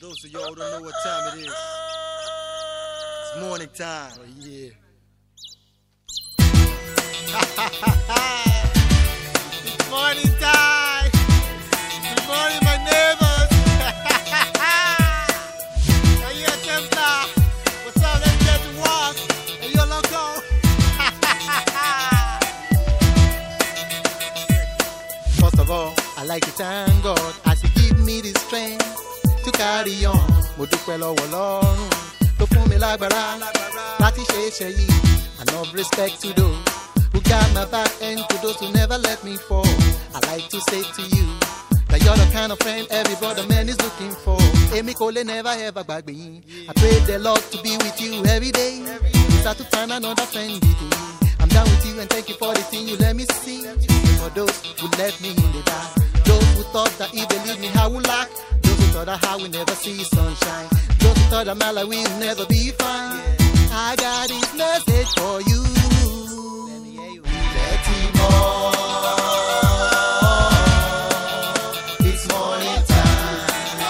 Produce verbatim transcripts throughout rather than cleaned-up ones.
those of y'all who don't know what time it is, it's morning time. Oh, yeah. It's morning time. Good morning, my neighbors. Oh, yeah, Templar. What's up? Let's get to work. Hey, yo, loco. First of all, I like to thank God as He give me the strength to carry on. Mo dúpẹ́ lọ́wọ́ Ọlọ́run tó fún mi lágbára láti ṣe iṣẹ́ yìí. Enough respect to those who got my back and to those who never let me fall. I like to say to you that you're the kind of friend every brother man is looking for. Èmi kò lè never ever gbàgbé yín. I pray the Lord to be with you every day. Start to find another friend with you. I'm down with you and thank you for the thing you let me see. For those who left me in the dark, those who thought that if they leave me I would lack, those who thought that I will never see sunshine, those who thought that my life will never be fine. I got this message for you. Let me hear you. Let him know. It's morning time.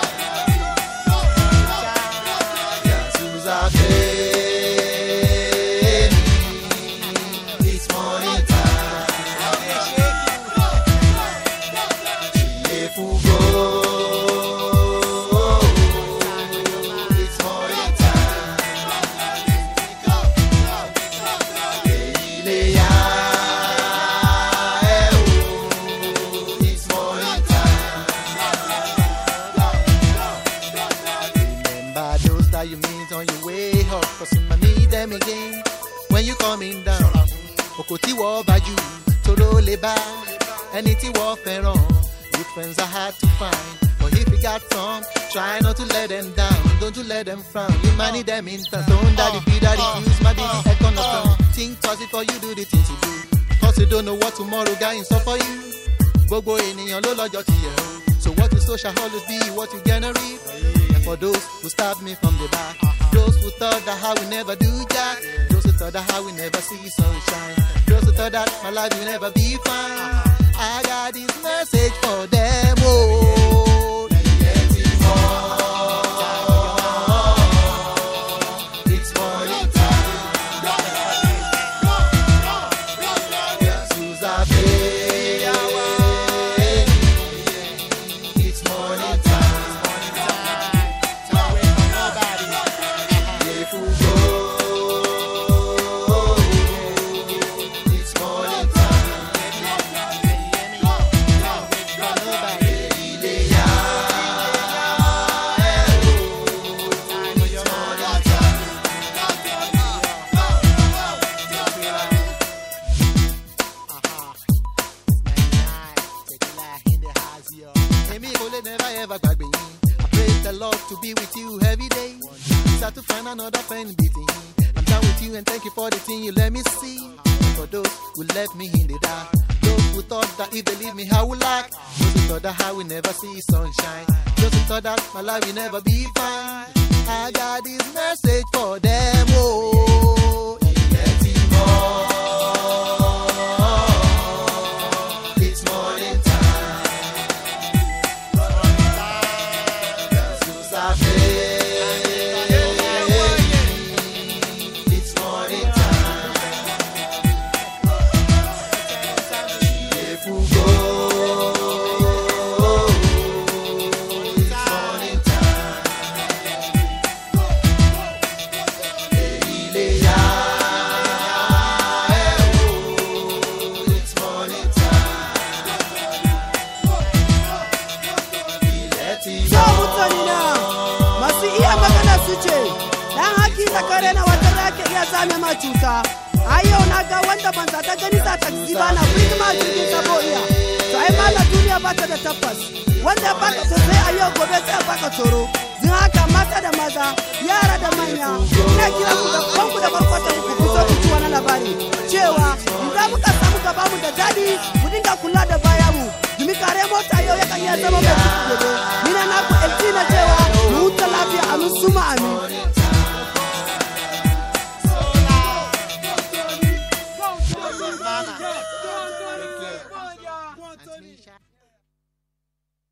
Jesus are failing. It's morning time. If we go. You meet on your way up, cause you might need them again when you coming down. Okoti wo baju, toro leba, anything wo feron. Good friends are hard to find, but if you got some, try not to let them down. Don't you let them frown. You might need them in town. Don't daddy be daddy, use my baby economy. Think twice before you do the things you do, cause you don't know what tomorrow got in store for you. Gbogbo ènìyàn ló lọ́jọ́ tiẹ̀ o. So what you sow shall always be what you gonna reap. For those who stabbed me from the back, those who thought that I will never do jack, those who thought that I will never see sunshine, those who thought that my life will never be fine, I got this message for them. Oh, let it more. It's morning time. Jesus are failing. It's morning time. Never ever gbàgbé yín. I pray the Lord to be with you every day. Start to find another friend beating. I'm down with you and thank you for the thing you let me see. For those who left me in the dark, those who thought that if they leave me I would lack, those who thought that I will never see sunshine, those who thought that my life will never be fine. I got this message for them. Oh, let him know. It's morning time. It's morning time. If we go, it's morning time. It's morning time. Masu iya magana su ce, dan haki da kare na wata rake iya zame ma cuta. A yau na ga wanda ban ta gani sa taxi ba na birma jirgin sabo iya. To ai mala duniya ba ta da tabbas. Wanda ya baka sosai a yau gobe sai baka tsoro. Din haka mata da maza, yara da manya, ina kira ku da kanku da barkwatan ku ku so ku ci wani labari. Cewa in za muka samu gaba mu da dadi, mu dinga kula da baya mu. Domin kare mota yau yakan iya zama mai gobe. Ni na naku elti na cewa mu huta lafiya amin suma amin.